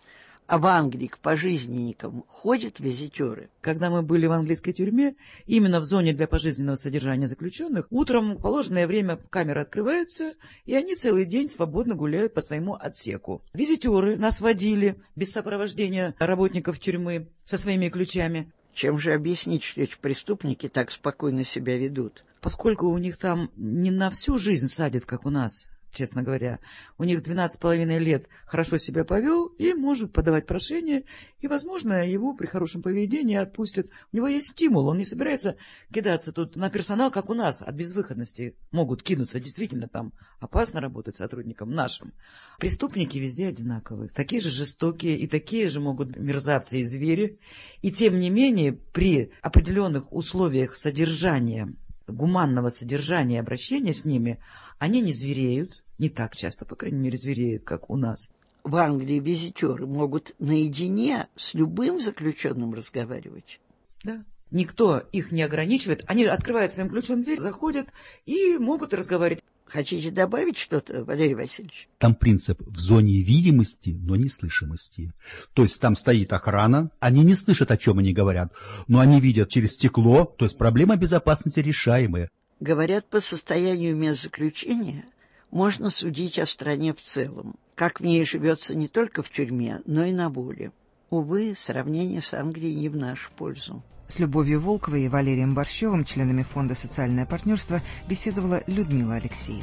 O: А в Англии к пожизненникам ходят визитеры?
Q: Когда мы были в английской тюрьме, именно в зоне для пожизненного содержания заключенных, утром в положенное время камеры открываются, и они целый день свободно гуляют по своему отсеку. Визитеры нас водили без сопровождения работников тюрьмы со своими ключами.
O: Чем же объяснить, что эти преступники так спокойно себя ведут?
Q: Поскольку у них там не на всю жизнь садят, как у нас, честно говоря. У них двенадцать с половиной лет хорошо себя повел и может подавать прошение, и, возможно, его при хорошем поведении отпустят. У него есть стимул, он не собирается кидаться тут на персонал, как у нас, от безвыходности могут кинуться. Действительно, там опасно работать сотрудникам нашим. Преступники везде одинаковые, такие же жестокие и такие же могут мерзавцы и звери. И, тем не менее, при определенных условиях содержания, гуманного содержания, обращения с ними, они не звереют, не так часто, по крайней мере, звереют, как у нас.
O: В Англии визитеры могут наедине с любым заключенным разговаривать?
Q: Да. Никто их не ограничивает. Они открывают своим ключом дверь, заходят и могут разговаривать.
O: Хотите добавить что-то, Валерий Васильевич?
P: Там принцип в зоне видимости, но не слышимости. То есть там стоит охрана, они не слышат, о чем они говорят, но они видят через стекло, то есть проблема безопасности решаемая.
O: Говорят, по состоянию мест заключения можно судить о стране в целом. Как в ней живется не только в тюрьме, но и на воле. Увы, сравнение с Англией не в нашу пользу.
A: С Любовью Волковой и Валерием Борщевым, членами фонда «Социальное партнерство», беседовала Людмила Алексеева.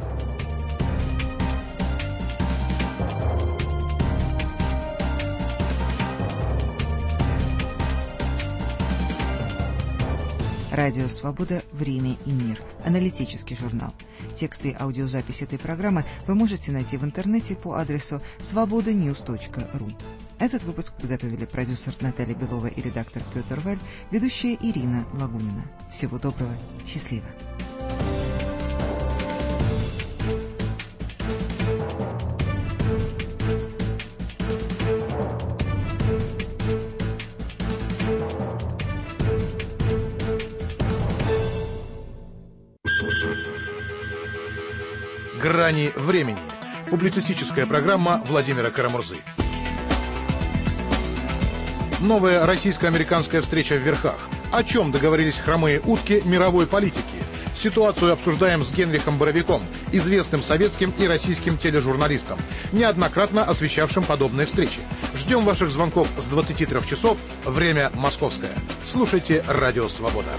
A: Радио «Свобода. Время и мир». Аналитический журнал. Тексты и аудиозапись этой программы вы можете найти в интернете по адресу свобода ньюс точка ру. Этот выпуск подготовили продюсер Наталья Белова и редактор Петр Валь, ведущая Ирина Лагунина. Всего доброго. Счастливо.
R: «Грани времени». Публицистическая программа Владимира Карамурзы. Новая российско-американская встреча в Верхах. О чем договорились хромые утки мировой политики? Ситуацию обсуждаем с Генрихом Боровиком, известным советским и российским тележурналистом, неоднократно освещавшим подобные встречи. Ждем ваших звонков с двадцати трёх часов, время московское. Слушайте «Радио Свобода».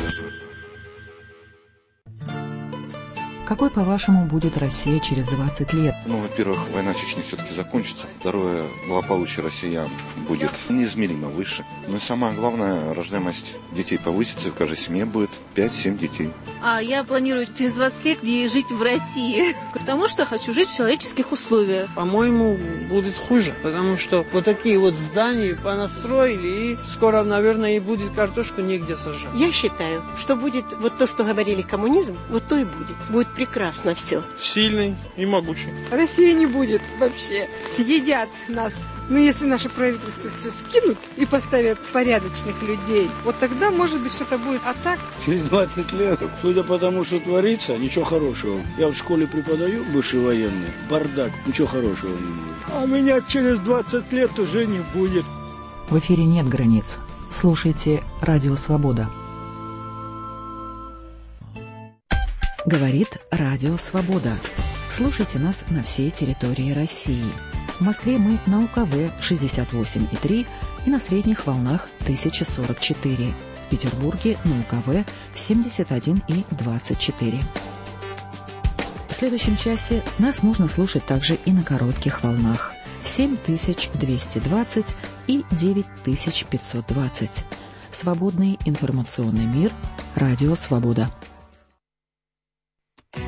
S: Какой, по-вашему, будет Россия через двадцать лет?
T: Ну, во-первых, война в Чечне все-таки закончится. Второе, благополучие россиян будет неизмеримо выше. Ну и самое главное, рождаемость детей повысится, в каждой семье будет пять-семь детей.
U: А я планирую через двадцать лет жить в России, потому что хочу жить в человеческих условиях.
V: По-моему, будет хуже, потому что вот такие вот здания понастроили, и скоро, наверное, и будет картошку негде сажать.
W: Я считаю, что будет вот то, что говорили коммунизм, вот то и будет. Будет прекрасно все.
V: Сильный и могучий.
X: России не будет вообще. Съедят нас. Но если наше правительство все скинут и поставят порядочных людей, вот тогда, может быть, что-то будет. А так...
Y: Через двадцать лет, судя по тому, что творится, ничего хорошего. Я в школе преподаю, бывший военный, бардак, ничего хорошего не будет.
V: А меня через двадцать лет уже не будет.
S: В эфире нет границ. Слушайте «Радио Свобода». Говорит Радио Свобода. Слушайте нас на всей территории России. В Москве мы на У К В шестьдесят восемь и три и на средних волнах тысяча сорок четыре. В Петербурге на У К В семьдесят один и двадцать четыре. В следующем часе нас можно слушать также и на коротких волнах семь тысяч двести двадцать и девять тысяч пятьсот двадцать. Свободный информационный мир. Радио Свобода.